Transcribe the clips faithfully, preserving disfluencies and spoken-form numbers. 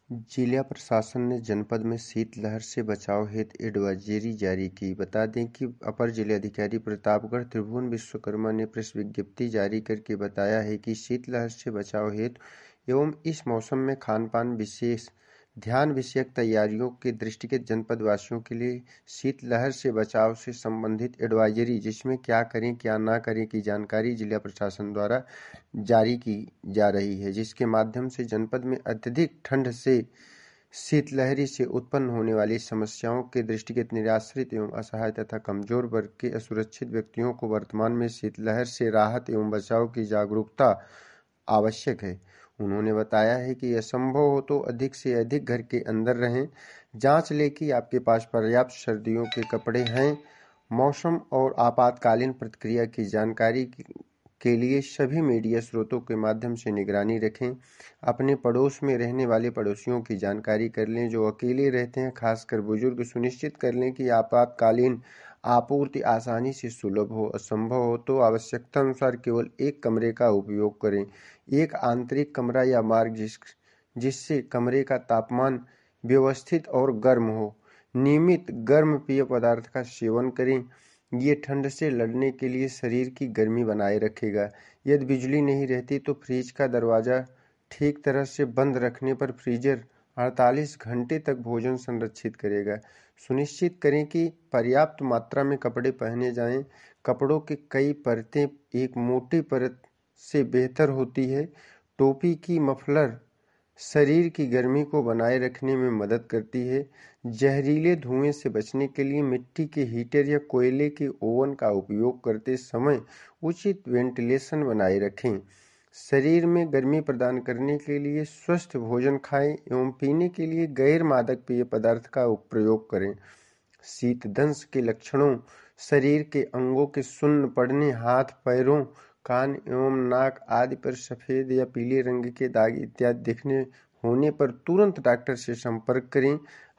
जिला प्रशासन ने जनपद में शीतलहर से बचाव हेतु एडवाइजरी जारी की। बता दें कि अपर जिलाधिकारी प्रतापगढ़ त्रिभुवन विश्वकर्मा ने प्रेस विज्ञप्ति जारी करके बताया है कि शीतलहर से बचाव हेतु एवं इस मौसम में खान-पान विशेष ध्यान विषयक तैयारियों के दृष्टिगत जनपद वासियों के लिए शीतलहर से बचाव से संबंधित एडवाइजरी, जिसमें क्या करें क्या ना करें की जानकारी जिला प्रशासन द्वारा जारी की जा रही है, जिसके माध्यम से जनपद में अत्यधिक ठंड से शीतलहरी से उत्पन्न होने वाली समस्याओं के दृष्टिगत निराश्रित एवं असहाय तथा कमजोर वर्ग के असुरक्षित व्यक्तियों को वर्तमान में शीतलहर से राहत एवं बचाव की जागरूकता आवश्यक है। उन्होंने बताया है कि यह संभव हो तो अधिक से अधिक घर के अंदर रहें। जांच लें कि आपके पास पर्याप्त सर्दियों के कपड़े हैं। मौसम और आपातकालीन प्रतिक्रिया की जानकारी के लिए सभी मीडिया स्रोतों के माध्यम से निगरानी रखें। अपने पड़ोस में रहने वाले पड़ोसियों की जानकारी कर लें जो अकेले रहते हैं, खासकर बुजुर्ग। सुनिश्चित कर लें कि आपातकालीन आपूर्ति आसानी से सुलभ हो। असंभव हो तो आवश्यकता अनुसार केवल एक कमरे का उपयोग करें। एक आंतरिक कमरा या मार्ग जिस जिससे कमरे का तापमान व्यवस्थित और गर्म हो। नियमित गर्म पेय पदार्थ का सेवन करें। ये ठंड से लड़ने के लिए शरीर की गर्मी बनाए रखेगा। यदि बिजली नहीं रहती तो फ्रिज का दरवाजा ठीक तरह से बंद रखने पर फ्रीजर अड़तालीस घंटे तक भोजन संरक्षित करेगा। सुनिश्चित करें कि पर्याप्त मात्रा में कपड़े पहने जाएं। कपड़ों की कई परतें एक मोटी परत से बेहतर होती है। टोपी की मफलर शरीर की गर्मी को बनाए रखने में मदद करती है। जहरीले धुएं से बचने के लिए मिट्टी के हीटर या कोयले के ओवन का उपयोग करते समय उचित वेंटिलेशन बनाए रखें। शरीर में गर्मी प्रदान करने के लिए स्वस्थ भोजन खाएं एवं पीने के लिए गैर मादक पेय पदार्थ का प्रयोग करें। शीतदंश के लक्षणों: शरीर के अंगों के सुन्न पड़ने, हाथ, पैरों, कान एवं नाक आदि पर सफेद या पीले रंग के दाग इत्यादि दिखने होने पर तुरंत डॉक्टर से संपर्क करें।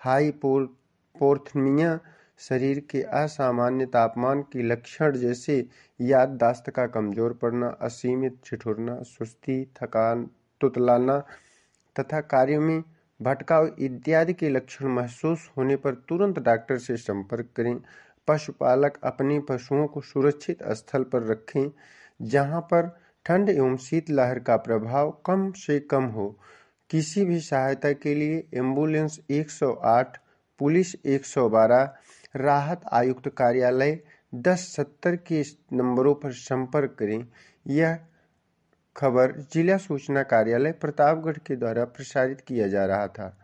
हाइपोथर्मिया शरीर के असामान्य तापमान के लक्षण जैसे याददाश्त का कमजोर पड़ना, असीमित ठिठुरना, सुस्ती, थकान, तुतलाना तथा कार्यों में भटकाव इत्यादि के लक्षण महसूस होने पर तुरंत डॉक्टर से संपर्क करें। पशुपालक अपने पशुओं को सुरक्षित स्थल पर रखें जहां पर ठंड एवं शीतलहर का प्रभाव कम से कम हो। किसी भी सहायता के लिए एम्बुलेंस एक सौ आठ, पुलिस एक सौ बारह, राहत आयुक्त कार्यालय दस सत्तर के नंबरों पर संपर्क करें। यह खबर जिला सूचना कार्यालय प्रतापगढ़ के द्वारा प्रसारित किया जा रहा था।